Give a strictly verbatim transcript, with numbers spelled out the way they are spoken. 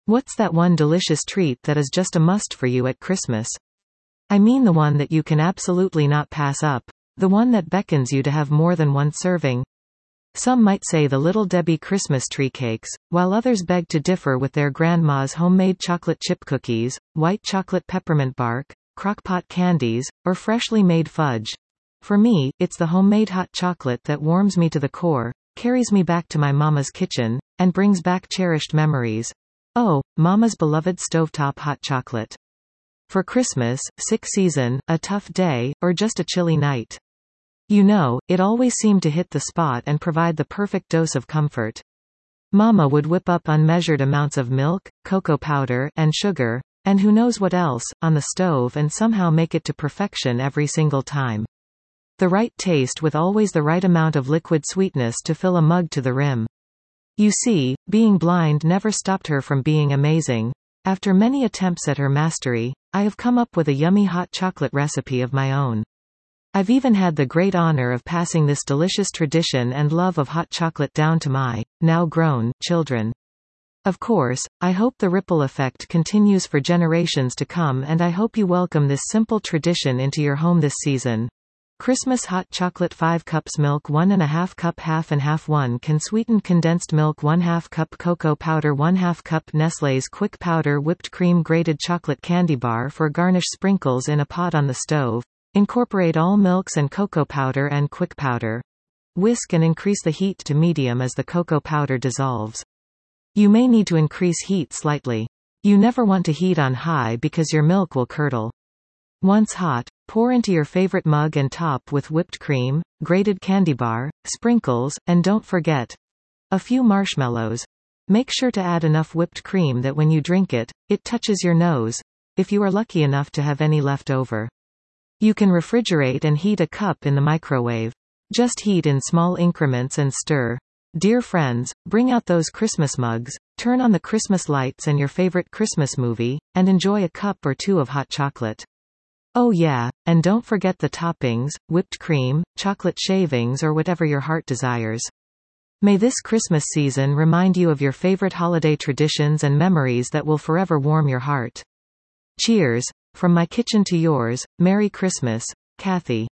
What's that one delicious treat that is just a must for you at Christmas? I mean the one that you can absolutely not pass up. The one that beckons you to have more than one serving. Some might say the Little Debbie Christmas tree cakes, while others beg to differ with their grandma's homemade chocolate chip cookies, white chocolate peppermint bark, crock-pot candies, or freshly made fudge. For me, it's the homemade hot chocolate that warms me to the core, carries me back to my mama's kitchen, and brings back cherished memories. Oh, mama's beloved stovetop hot chocolate. For Christmas, sick season, a tough day, or just a chilly night. You know, it always seemed to hit the spot and provide the perfect dose of comfort. Mama would whip up unmeasured amounts of milk, cocoa powder, and sugar, and who knows what else, on the stove and somehow make it to perfection every single time. The right taste with always the right amount of liquid sweetness to fill a mug to the rim. You see, being blind never stopped her from being amazing. After many attempts at her mastery, I have come up with a yummy hot chocolate recipe of my own. I've even had the great honor of passing this delicious tradition and love of hot chocolate down to my, now grown, children. Of course, I hope the ripple effect continues for generations to come, and I hope you welcome this simple tradition into your home this season. Christmas hot chocolate: five cups milk, one and a half cup, half and half, one can sweetened condensed milk, one half cup cocoa powder, one half cup Nestlé's quick powder, whipped cream, grated chocolate candy bar for garnish, sprinkles in a pot on the stove. Incorporate all milks and cocoa powder and quick powder. Whisk and increase the heat to medium as the cocoa powder dissolves. You may need to increase heat slightly. You never want to heat on high because your milk will curdle. Once hot, pour into your favorite mug and top with whipped cream, grated candy bar, sprinkles, and don't forget a few marshmallows. Make sure to add enough whipped cream that when you drink it, it touches your nose, if you are lucky enough to have any left over. You can refrigerate and heat a cup in the microwave. Just heat in small increments and stir. Dear friends, bring out those Christmas mugs, turn on the Christmas lights and your favorite Christmas movie, and enjoy a cup or two of hot chocolate. Oh yeah, and don't forget the toppings, whipped cream, chocolate shavings, or whatever your heart desires. May this Christmas season remind you of your favorite holiday traditions and memories that will forever warm your heart. Cheers. From my kitchen to yours, Merry Christmas, Kathy.